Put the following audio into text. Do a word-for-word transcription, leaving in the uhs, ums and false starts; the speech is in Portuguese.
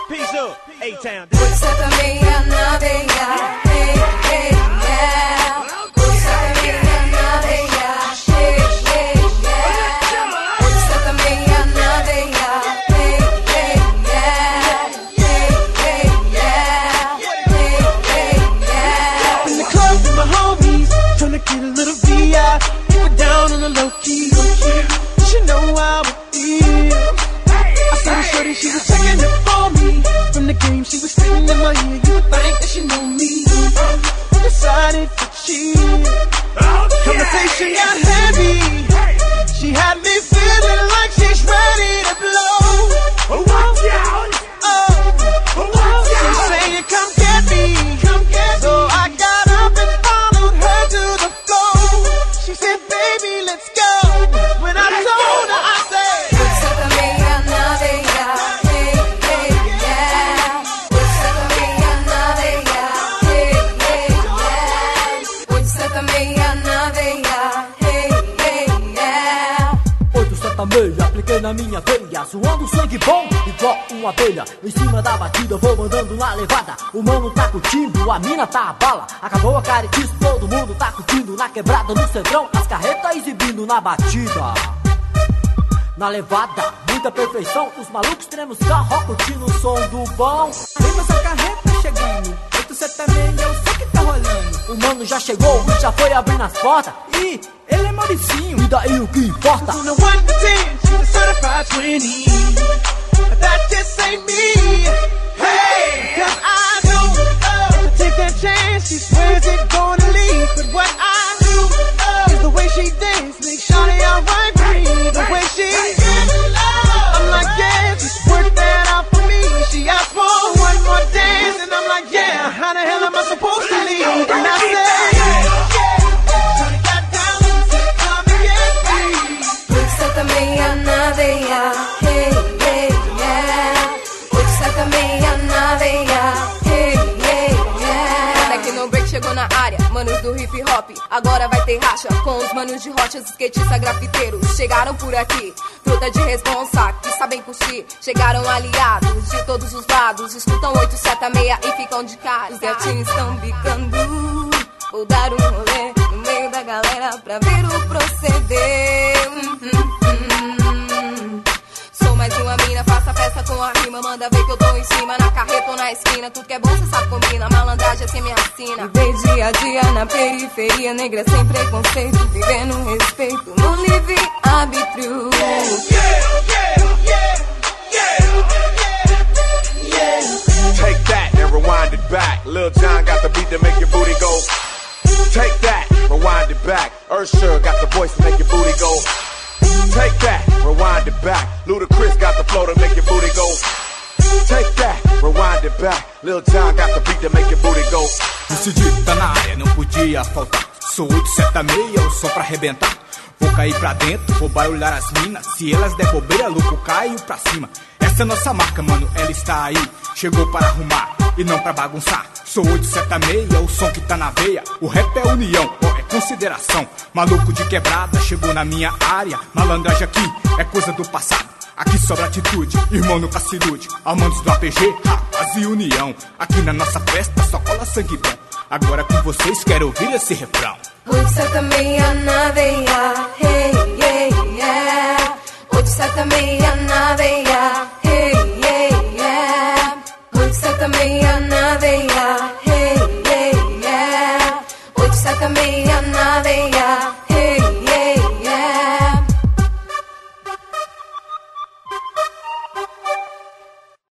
Peace up, A-Town. oito sete seis na veia, hey, hey, yeah. oito sete seis na veia, hey, hey, yeah. oito sete seis na veia, hey, hey, yeah. Hey, hey, yeah. Hey, hey, yeah. In the club with my homies, tryna get a little V I. Keep it down on the low key. She know how it feel. I saw her shorty, she was checking it for me. From the game, she was sitting in my ear. You would think that she knew me. Decided to cheat. Conversation got heavy. She had me feeling like she's ready to blow. Watch out! Oh, she's saying, "Come get me, come get me." So I got up and followed her to the floor. She said, "Baby, let's go." When I told her, I said, oito sete seis na veia, hey, hey, yeah. oito sete seis na veia, hey, hey, yeah. oito sete seis na veia, hey, hey, yeah. oito sete seis, apliquei na minha veia, suando sangue bom, igual uma abelha. Em cima da batida, vou mandando na levada. O mano tá curtindo, a mina tá a bala. Acabou a caretice, todo mundo tá curtindo. Na quebrada, no centrão, as carretas exibindo na batida. Na levada, muita perfeição. Os malucos tremos carro, curtindo o som do bom. Vem essa carreta chegando, oito sete seis é o som que tá rolando. O mano já chegou e já foi abrindo as portas. E ele é Mauricinho. E daí o que importa? from the one to ten, she's a certified twenty. But that just ain't me. Hey, cause I don't uh, take that chance. She swears it's gonna leave. But what I do uh, is the way she dance. Make shawty alright with me. The way she I'm like, yeah, just work that out for me. She asked for one more dance. And I'm like, yeah, how the hell am I supposed to leave? And I said, shawty got down and said, come and get me. oito sete seis na veia, hey, hey, yeah. oito sete seis na veia, hey, hey, yeah. Tecnobreak chegou na área, manos do hip hop. Agora vai ter racha com os manos de rochas, skatistas, grafiteiros. Chegaram por aqui, fruta de responsa, que sabem curtir. Chegaram aliados de todos os lados. Escutam oito sete seis e ficam de cara. Os gatinhos estão bicando. Vou dar um rolê no meio da galera pra ver o proceder. Hum, hum, hum. Sou mais uma mina, faça festa com a rima. Manda ver que eu tô em cima, na carreta ou na esquina. Tudo que é bom cê sabe combina, malandragem assim me assina. Viver dia a dia na periferia, negra sem preconceito, vivendo respeito no livre-arbítrio. Take that and rewind it back. Lil Jon got the beat to make your booty go. Take that, rewind it back. Usher got the voice to make your booty go. Take that, rewind it back. Ludacris got the flow to make your booty go. Take that, rewind it back. Lil Jon got the beat to make your booty go. O C D tá na área, não podia faltar. Sou oito sete seis, eu sou pra arrebentar. Vou cair pra dentro, vou barulhar as minas. Se elas der bobeira, louco, caio pra cima. Essa é nossa marca, mano, ela está aí. Chegou para arrumar e não pra bagunçar. Sou oito sete seis, é o som que tá na veia. O rap é união, ó, é consideração. Maluco de quebrada, chegou na minha área. Malandragem aqui é coisa do passado. Aqui sobra atitude, irmão nunca se ilude. Amantes do A P G, rapaz e união. Aqui na nossa festa só cola sangue bom. Agora com vocês quero ouvir esse refrão. oito sete seis na veia, hey, hey, yeah. oito sete seis na veia, hey, hey, yeah. oito sete seis na veia, hey, hey, yeah. oito sete seis